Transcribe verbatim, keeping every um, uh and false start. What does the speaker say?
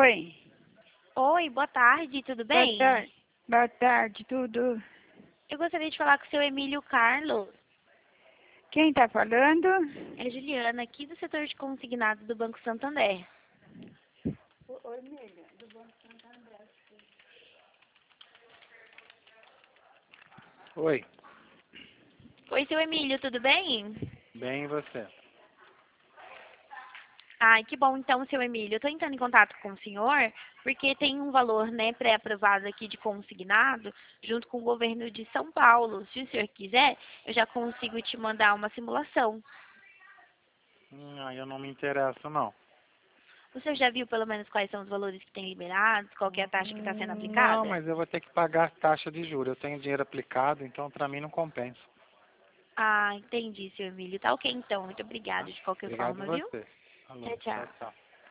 Oi. Oi, boa tarde, tudo Boa bem? tarde. Boa tarde, tudo. Eu gostaria de falar com o seu Emílio Carlos. Quem está falando? É Juliana, aqui do setor de consignados do Banco Santander. Oi, Emília, do Banco Santander. Oi, Oi, seu Emílio, tudo bem? bem e você? Ai, que bom então, seu Emílio. Eu estou entrando em contato com o senhor porque tem um valor, né, pré-aprovado aqui de consignado junto com o governo de São Paulo. Se o senhor quiser, eu já consigo te mandar uma simulação. Hum, aí eu não me interesso não. O senhor já viu pelo menos quais são os valores que tem liberados, qual que é a taxa que está sendo Hum, Não, aplicada? mas eu vou ter que pagar taxa de juros. Eu tenho dinheiro aplicado, então pra mim não compensa. Ah, entendi, seu Emílio. Tá ok então. Muito obrigada Tá? de qualquer Obrigado forma, a viu? você. Alô, Tchau, tchau, tchau. tchau.